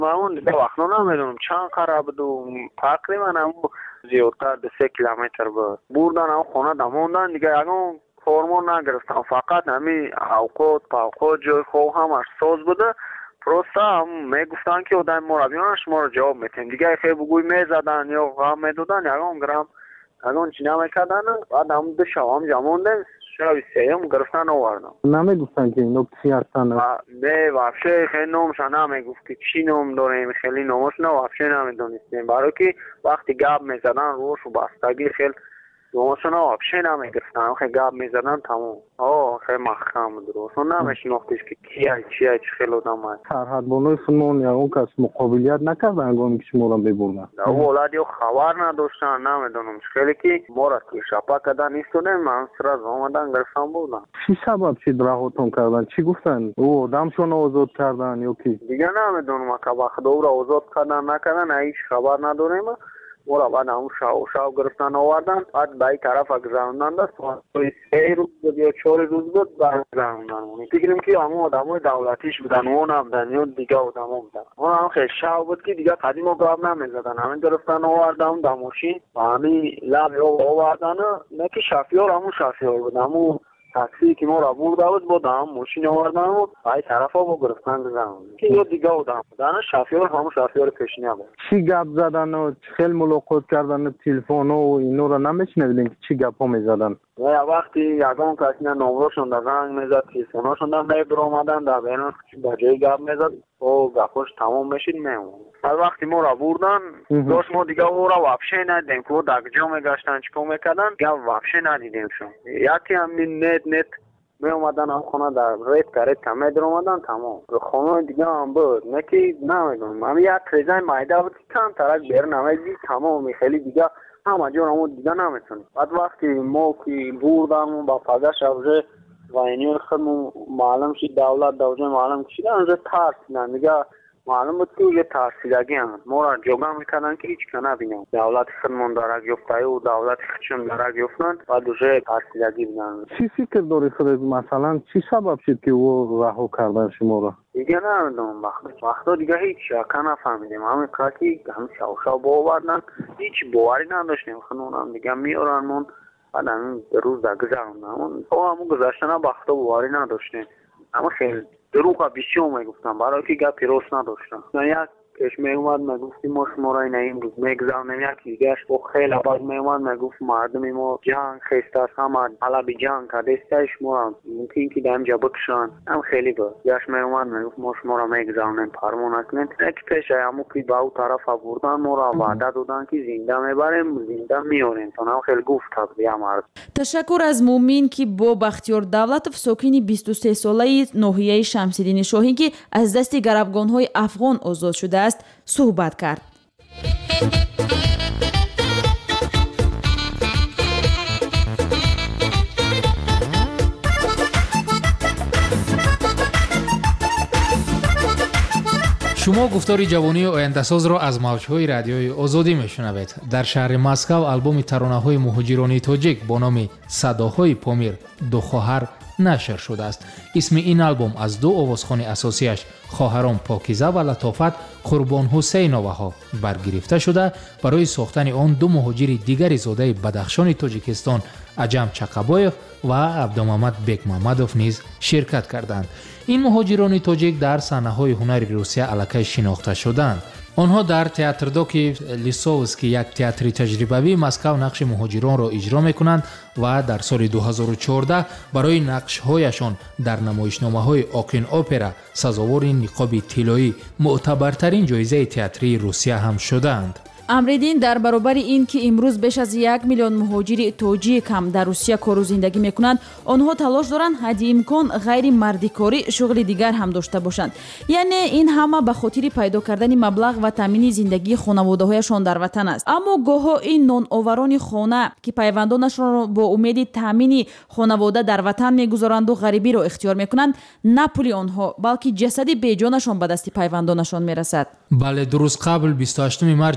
اون دیگه وقتا نمیدونم چند خراب بود تقریبا هم زیادتر 3 کیلومتر بود بردن هم خونه دموندن دیگه اگه فرمون نگرفتم فقط همین اوقات جای خوب همش ساز بوده پروسا هم میگفتن که آدم مربیانش ما رو جواب میتیم دیگه خیلی بگوی میزدن یا غم میدودن یکم گرم اگه چی نمیکردن بعد هم دو شوام جموندن شبی سیم گرفتن آوردم نمیگفتن که اینو چی هستن نه واقعا خیلی نامشان نمیگفت که چی نام داریم خیلی نامش نه واقعا نمیدونستیم برای که وقتی گاب میزدن روش و بستگی خیلی نامشان واقعا نمیگفتن خیلی گاب میزدن تمام خیلی محکم درست و نمیشناختیش که چی خیلی آدم هست سرحد بانوی فنون یا اون کس مقابلیت نکردن انگامی که شما را ببردن اولادی خبر نداشتن نمیدونم خیلی که ما را که شپا کردن نیستونیم من سراز آمدن گرفتن بودن چی سبب شد رهاتون کردن چی گفتن او آدمشون آزاد کردن یا کی دیگه نمیدونم که وقت او را آزاد کردن نکردن هیچ خبر نداریم مورا بعد همون شاو گرفتن آوردن بعد به این طرف گذراندن دست 3 روز بود یا 4 روز بود بعد گذراندن فکریم که همون آدمای دولتیش بودن اون هم دنیا دیگه آدما بودن اون هم خیلی شاو بود که دیگه قدیم و گاب نمیزدن همین گرفتن آوردن در ماشین و همین لب آوردن نه که شفیار همون شفیار بود همون تاکسی که ما را برده بود هم ماشین آوردن و به طرف ها با گرفتن گذراندن که یا دیگه آدم بودن شفیار همون شفیار پیشینه بود چی گپ زدن و خیلی ملاقات کردن تلفن و اینو را نمیشنیدین که چی گپا میزدن وقتی یگان کسی نمرهشون در زنگ میزد تلفناشون در در آمدن در بینش با جای گپ میزد و گپاش تمام میشید میمون از وقتی ما را بردن داشت ما دیگه او را وحشه ندیدیم که در جا میگشتن چکو میکردن گپ وحشه ندیدیم شون یکی همین نت می اومدن هم خونه در ریت کرد کمی در اومدن تمام خونه دیگه هم بود نه که نمیدونم هم یک ریزای مایده بود که کم ترک بیر نمیدی تمام خیلی دیگه همه جور همون دیگه نمیتونیم بعد وقتی ما که بردم با پگش اوزه و اینی خودمون معلوم شد دولت دوجه معلوم شد انجا ترسیدن دیگه معلوم بود که یه ترسیدگی هم ما را جوگه میکنن که هیچ کنه بینم دولت خودمون داره گفته و دولت خودشون داره گفتن و دوشه ترسیدگی بینن چی فکر داری خودت مثلا چی سبب شد که او رها کردن شما را دیگه نمیدونم وقتا دیگه هیچ شاکه نفهمیدیم همین کاتی هم شاو باوردن هیچ باوری نداشتیم خنونم دیگه میارنمون بعد همین روز در گذراندن همون گذشتن وقتا باوری نداشتیم اما خیلی دروغ بیشتر میگفتم برای که گپ پیروز نداشتم یک کش میومد میگفتیم ما شما را این امروز میگذارنیم یکی دیگهش با خیلی بعد میومد میگفت مردم ما جنگ خسته است همه حالا بی جنگ کردستش ما ممکن که دمجا بکشن هم خیلی بود یش میومد میگفت ما شما را میگذارنیم فرمون نکنیم یک پیش همون که با او طرف بردن ما را وعده دادن که زنده میبریم زنده میاریم تا هم خیلی گفت بیا مرد. تشکر از مومین که با بختیار دولتов ساکن 23 ساله ناحیه شمس‌الدین شاهین که از دست گروگان‌های افغان آزاد شده است صحبت کرد. شما گفتاری جوانی آینده‌ساز را از موج‌های رادیوی آزادی میشنوید. در شهر مسکو آلبوم ترانه‌های مهاجرانی تاجیک با نام صداهای پامیر دو خواهر نشر شده است. اسم این آلبوم از دو آوازخوان اساسیش خواهران پاکیزه و لطافت قربان حسین آواها برگرفته شده برای ساختن آن دو مهاجر دیگر زاده بدخشان تاجیکستان عجم چقبایف و عبدالمحمد بیک محمدوف نیز شرکت کردند. این مهاجران تاجیک در صحنه‌های هنری روسیه الکی شناخته شدند. آنها در تئاتر دوکی لیسووسکی یک تئاتر تجربوی مسکو نقش مهاجران را اجرا می‌کنند و در سال 2014 برای نقش‌هایشان در نمایشنامه‌های آکین اپرا سزاوار نقاب طلایی معتبرترین جایزه تئاتری روسیه هم شدند. امریدین در برابر این که امروز بیش از 1 میلیون مهاجر تاجیک هم در روسیه کار و زندگی میکنند آنها تلاش دارند حد امکان غیر مردکاری شغل دیگر هم داشته باشند یعنی این همه به خاطر پیدا کردن مبلغ و تامین زندگی خانواده‌هایشان در وطن است اما گاهی این نانآوران خانه که پیوندانشان را با امید تامین خانواده در وطن میگذارند و غریبی را اختیار میکنند نه پول آنها بلکه جسد بیجانشان به دست پیوندانشان میرسد. بله درست قبل 28 مارس جنازه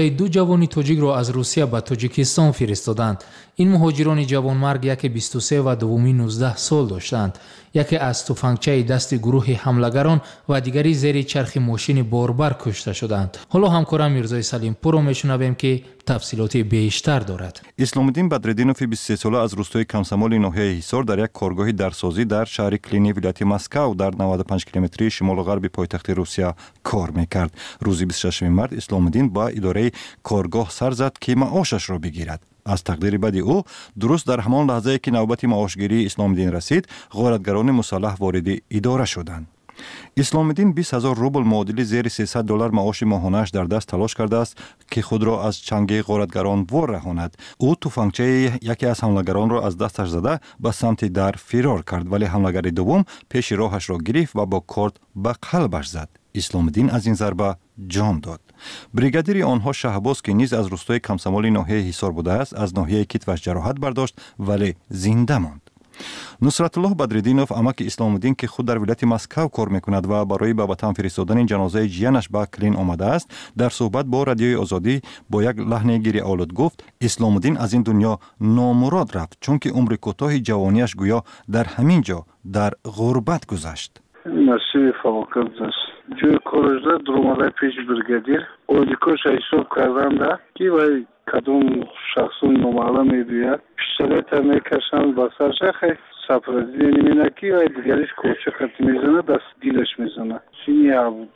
دو جوانی توجیک را از روسیه به تاجیکستان فرستادند. این مهاجران جوانمرگ یکی 23 و دومی 19 سال داشتند. یکی از تفنگچه دست گروه حملگران و دیگری زیر چرخ ماشین باربر کشته شدند. حالا همکارم میرزای سلیم پور رو میشنویم که تفصیلات بیشتر دارد. اسلام‌الدین بدرالدینوف 23 ساله از روستای کمسمول ناحیه حصار در یک کارگاه درسازی در شهر کلینی ولایت مسکو در 95 کیلومتری شمال غرب پایتخت روسیه کار میکرد. روز 26 مارس اسلام‌الدین با اداره کارگاه سر زد که معاشش را بگیرد. از تقدیر بد او درست در همان لحظه که نوبت معاشگیری اسلام‌الدین رسید، غارتگران مسلح وارد اداره شدند. اسلام‌الدین 20,000 روبل معادل زیر $300 معاش ماهانه‌اش در دست تلاش کرده است که خود را از چنگ غارتگران وار رهاند. او تفنگچه یکی از حملگران را از دستش زده به سمت در فرار کرد، ولی حملگر دوم پیش راهش را گرفت و با کارد به قلبش زد. اسلام‌الدین از این ضربه جان داد. بریگادیر آنها شهباز که نیز از روستای کمسمال ناحیه حصار بوده است، از ناحیه کتفش جراحت برداشت ولی زنده ماند. نصرت الله بدرالدینوف امک اسلام‌الدین که خود در ولایت مسکو کار میکند و برای به وطن فرستادن جنازه جیانش به کلین آمده است، در صحبت با رادیوی آزادی با یک لحن گریه آلود گفت اسلام‌الدین از این دنیا نامراد رفت چون که عمر کوتاه جوانیش گویا در همین جا در غربت گذشت. مسیر فوق‌العاده است. جوی کارشده درماله پیش بریگادیر اودیکوش حساب کردند که وای کدوم شخصون نامعلوم میگوید پیشترت میکشند با سرشخه سپرزی نمی‌بینه که وای دیگریش کوچه خط میزنه دست دیلش میزنه. چینی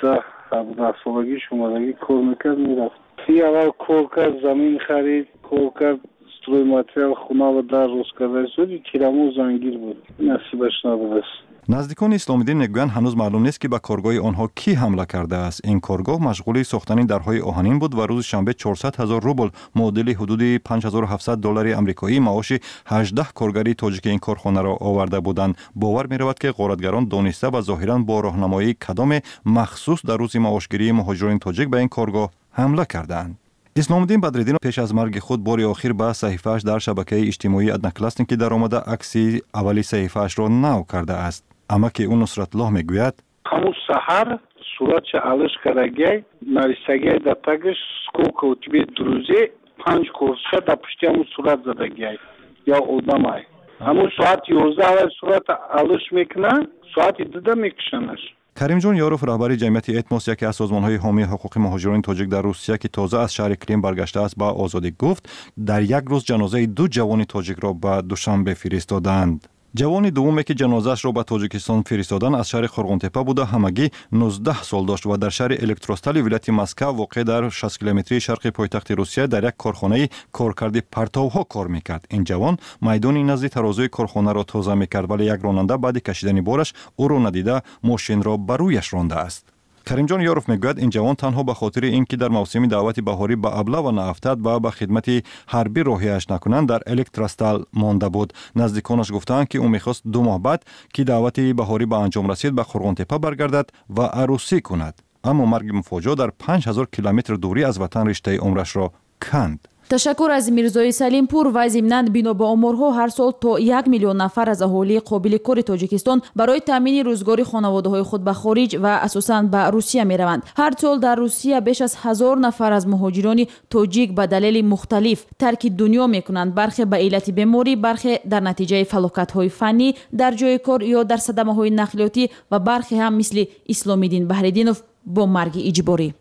17 سالگی شمالگی کار میکرد میرفت. این اول کار کرد، زمین خرید، کار کرد، ستروی ماتریال خونه و در روز کرده شدی کرامو زنگیر بود. نصیبش نبود است. نزدیکان اسلام‌الدین میگویند هنوز معلوم نیست که به کارگاه آنها کی حمله کرده است. این کارگاه مشغول ساختن درهای آهنین بود و روز شنبه 400,000 روبل معادل حدود $5,700 آمریکایی معاش 18 کارگری تاجیک این کارخانه را آورده بودند. باور می‌رود که غارتگران دانسته و ظاهراً با راهنمایی کدام مخصوص در روز معاشگیری مهاجران تاجیک به این کارگاه حمله کردند. اسلام‌الدین بدرالدینوف پیش از مرگ خود بار آخر به صحیفه‌اش در شبکه اجتماعی ادناکلاسنیکی در آمده عکسی اولی صحیفه‌اش را نو کرده است. اما که اون نصرت الله میگوید همون سحر صورت علش کرده نویسگی در تگش سکوک و تیبی دروزی 5 کورسه در پشتی همون صورت زدگی یا اودم های همون ساعت 11 صورت علش میکنن ساعت 12 میکشنش. کریم جان یاروف رهبر جمعیت اتموس یکی از سازمان‌های حامی حقوق مهاجران تاجیک در روسیه که تازه از شهر کلیم برگشته است با آزادی گفت در یک روز جنازه 2 جوان تاجیک را به دوشنبه فرستادند. جوان دومی که جنازه‌اش را به تاجیکستان فرستادن از شهر خرغونتپه بوده همگی 19 سال داشت و در شهر الکتروستال ولایت مسکو واقع در 60 کیلومتری شرق پایتخت روسیه در یک کارخانه کارکرد پرتوها کار میکرد. این جوان میدان نزد ترازوی کارخانه را تازه میکرد ولی یک راننده بعد کشیدن بارش او را ندیده ماشین را بر رویش رانده است. کریم جان یاروف میگوید این جوان تنها به خاطر اینکه در موسم دعوت بهاری به ابله و نافتاد و به خدمت حربی راهیش نکنند در الکتروستال مانده بود. نزدیکانش گفتند که او میخواست 2 ماه بعد که دعوت بهاری به انجام رسید به خرغونتپه برگردد و عروسی کند. اما مرگ مفاجئ در 5000 کیلومتر دوری از وطن رشته عمرش را کند. تشکر از میرزای سلیم پور و ضمناً بنا به آمارها هر سال تا 1 میلیون نفر از اهالی قابل کار تاجیکستان برای تامین روزگاری خانواده‌های خود به خارج و اساساً به روسیه میروند. هر سال در روسیه بیش از 1000 نفر از مهاجران تاجیک به دلایل مختلف ترک دنیا میکنند. برخی به علت بیماری، برخی در نتیجه فلاکت‌های فنی در جای کار یا در صدمه‌های نقلیاتی و برخی هم مثل اسلام‌الدین بدرالدینوف با مرگ اجباری.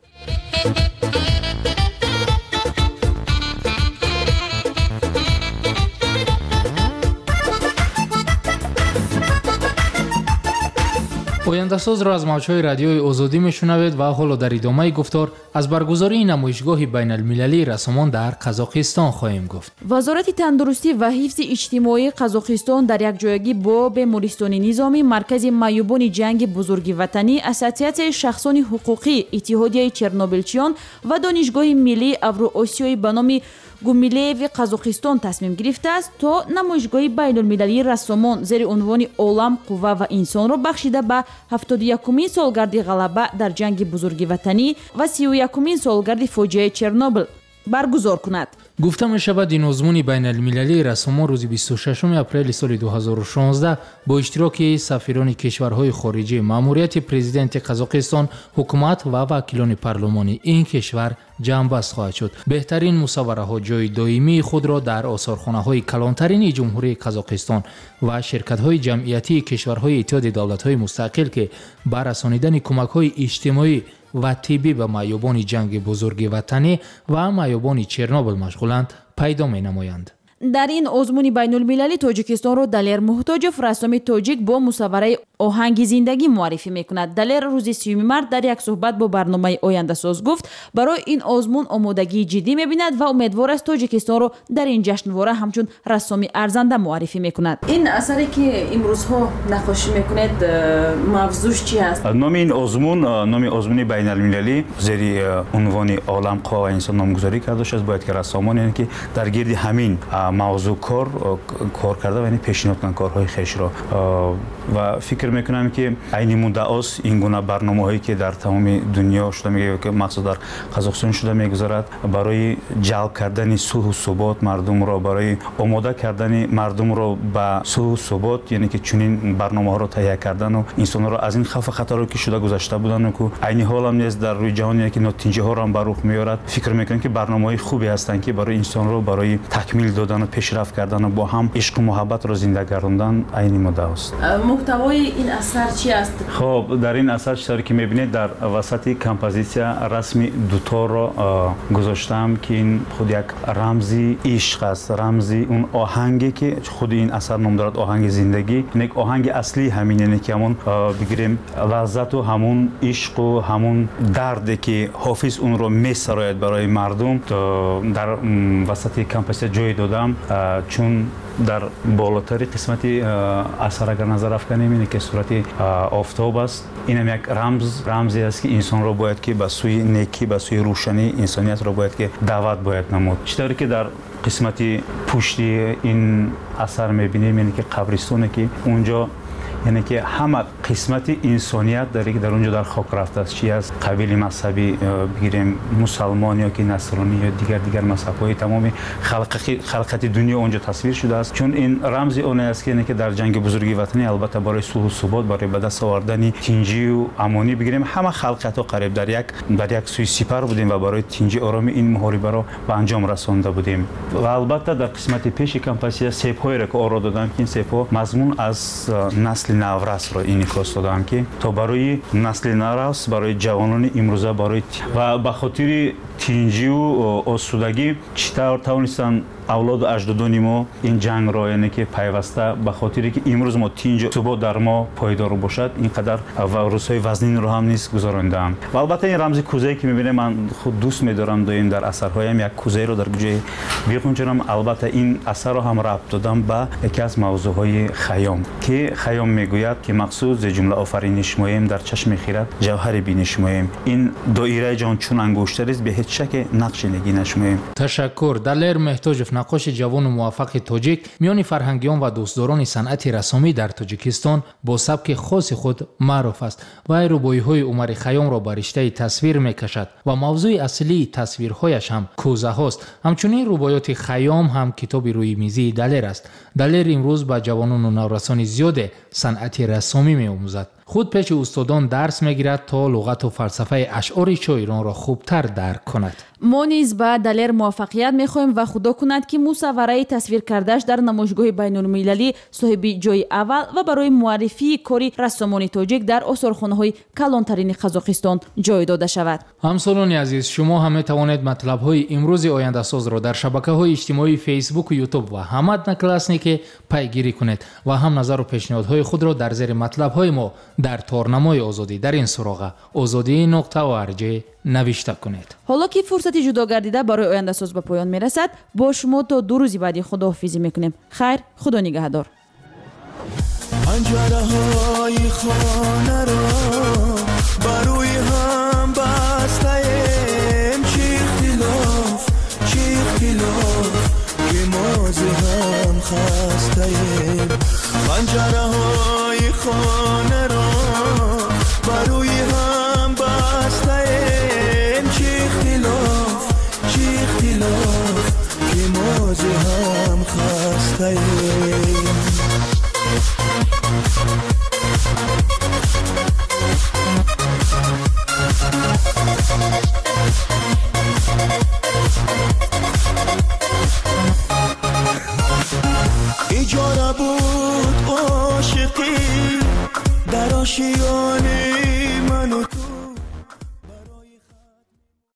آینده‌ساز را از موج‌های رادیوی آزادی میشنوید و حالا در ادامه گفتار از برگزاری نمایشگاه بین المللی رسومان در قزاقستان خواهیم گفت. وزارت تندرستی و حفظ اجتماعی قزاقستان در یک جایگی با بیمارستان نظامی، مرکز معیوبان جنگ بزرگ وطنی، اساتید شخصان حقوقی، اتحادیه چرنوبیلچیان و دانشگاه ملی اوراسیایی به نام گومیلیو قزاقستان تصمیم گرفته است تا نمایشگاه بین المللی رسومان زیر عنوان عالم، قوه و انسان را بخشیده به 71مین سالگرد غلبه در جنگ بزرگ وطنی و 31مین سالگرد فاجعه چرنوبیل баргузор кунад. гуфта мешавад ин озмуни байналмилалии рассомон рӯзи 26 апрели соли 2016 бо иштироки сафирони кишварҳои хориҷӣ, маъмурияти президенти Қазоқистон, ҳукумат ва вакилони парлумонии ин кишвар ҷамъбаст хоҳад шуд. беҳтарин мусаввараҳо ҷои доимии худро дар осорхонаҳои калонтарини ҷумҳурии Қазоқистон ва ширкатҳои ҷамъиятии кишварҳои иттиҳоди давлатҳои мустақил ки ба расонидани кӯмакҳои иҷтимоӣ ва тиббӣ ба маъёбони ҷанги бузурги ватанӣ ва маъёбони Чернобил машғуланд пайдо менамоянд. дар ин озмуни байнулмилалӣ Тоҷикистонро Далер Муҳтоҷов, рассоми тоҷик, бо мусаввараи оҳанги зиндагӣ муаррифӣ мекунад. Далер рӯзи 30 март дар як суҳбат бо барномаи Ояндасоз гуфт, барои ин озмун омодагии ҷиддӣ мебинад ва умедвор аст Тоҷикистонро дар ин ҷашнвора ҳамчун рассоми арзанда муаррифӣ мекунад. ин асаре ки имрӯзҳо нақошӣ мекунед, мавзӯъш чӣ аст? номи ин озмун номи озмуни байналмилалӣ зери унвони олам қо ва инсон номгузорӣ карда шудааст. бояд ки рассомон яъне ки дар гирди ҳамин мавзӯъ кор карда ва пешниҳод кунанд корҳои хешро ва фикр мекунам ки айни муддаос ин гуна барномаҳое ки дар тамоми дунё шуда мегӯяд, махсус дар Қазоқистон шуда мегузарад, барои ҷалб кардани сулҳу субот мардумро, барои омода кардани мардумро ба сулҳу субот, яъне ки чунин барномаҳоро таҳия кардану инсонҳоро аз ин хавфу хатаро ки шуда гузашта будану ку айни ҳолам нест дар рӯи ҷаҳон яъне ки нотиҷаҳоро ба рух меорад. фикр мекунам ки барномаҳои хубе ҳастанд ки барои инсонро барои такмил додану пешрафт кардану бо ҳам ишқу муҳаббатро зинда гардондан айни муддаост. муҳтавои ин асар чӣ аст? хоб, дар ин асар чизҳое ки мебинед, дар васати композитсия расми дуторро гузоштаам ки ин худ як рамзи ишқ аст, рамзи он оҳанге ки худи ин асар ном дорад, оҳанги зиндагӣ. як оҳанги аслии ҳамин, яъне ки ҳамон бигирем лаззату ҳамон ишқу ҳамон дарде ки ҳофиз онро месарояд барои мардум, то дар васати композитсия ҷой додам, чун дар болотари қисмати асар агар назар афканем, ине ки сурати офтоб аст. инам як рамзе аст ки инсонро бояд ки ба сӯи некӣ, ба сӯи рӯшанӣ, инсониятро бояд ки даъват бояд намуд. чӣ тавре ки дар қисмати пушти ин асар мебинем, яъне ки қабристоне ки унҷо, яъне ки ҳама қисмати инсоният дар унҷо дар хок рафтааст, чи аз қабили мазҳабӣ бигирем мусалмон ё ки насронӣ ё дигар мазҳабҳои тамоми халқати дунё онҷо тасвир шудааст. чун ин рамзи оне аст ки яъне ки дар ҷанги бузурги ватанӣ, албатта барои сулҳу субот, барои ба даст овардани тинҷию амонӣ, бигирем ҳама халқиятҳо қариб дар як сӯи сипар будем ва барои тинҷи ороми ин муҳорибаро ба анҷом расонда будем. ва албатта дар қисмати пеши композитсия сепҳоеро ки оро додам ки ин сепҳо мазмун аз насли наврасро инъикос додам ки то барои насли наврас, барои ҷавонони имрӯза, барои ва ба хотири тинҷию осудагӣ чӣ тавр тавонистанд авлоду аҷдодони мо ин ҷангро, яъне ки пайваста ба хотире ки имрӯз мо тинҷу субот дар мо пойдор бошад, ин қадар ва рӯзҳои вазнинро ҳам низ гузаронидаам. ва албатта ин рамзи кӯзае ки мебинем, ман худ дӯст медорам доим дар асарҳоям як кӯзаеро дар ҷое биқунҷонам. албатта ин асарро ҳам рабт додам ба яке аз мавзӯъҳои хаём, ки хаём мегӯяд ки мақсуд зе ҷумла офариниш моем, дар чашми хират ҷавҳаре биниш моем. ин доираи ҷон чун ангуштарист, бе ҳеҷ шаке нақши нигинаш моем. ташаккур. Далер Меҳтоҷов, нақоши ҷавону муваффақи тоҷик, миёни фарҳангиён ва дӯстдорони санъати рассомӣ дар Тоҷикистон бо сабки хоси худ маъруф аст. вай рӯбоиҳои Умари Хаёмро ба риштаи тасвир мекашад ва мавзӯи аслии тасвирҳояш ҳам кӯзаҳост. ҳамчунин рӯбоёти Хаём ҳам китоби рӯймизии Далер аст. Далер имрӯз ба ҷавонону наврасони зиёде санъати рассомӣ меомӯзад. худ пеши устодон дарс мегирад то луғату фалсафаи ашъори шоиронро хубтар дарк кунад. мо низ ба Далер муваффақият мехоҳем ва худо кунад ки мусаввараи тасвиркардааш дар намоишгоҳи байнулмилалӣ соҳиби ҷойи аввал ва барои муаррифии кори рассомони тоҷик дар осорхонаҳои калонтарини Қазоқистон ҷой дода шавад. ҳамсолони азиз, шумо ҳам метавонед матлабҳои имрӯзи Ояндасозро дар шабакаҳои иҷтимоии фейсбуку ютуб ва ҳам одноклассники пайгирӣ кунед ва ҳам назару пешниҳодҳои худро дар зери матлабҳои мо дар торнамои озодӣ дар ин суроға озодӣ.org навишта кунед. ҳоло ки фурсати ҷудогардида барои Ояндасоз ба поён мерасад, бо шумо то 2 рӯзи баъди худоҳофизӣ мекунем. хайр, худо нигаҳдор.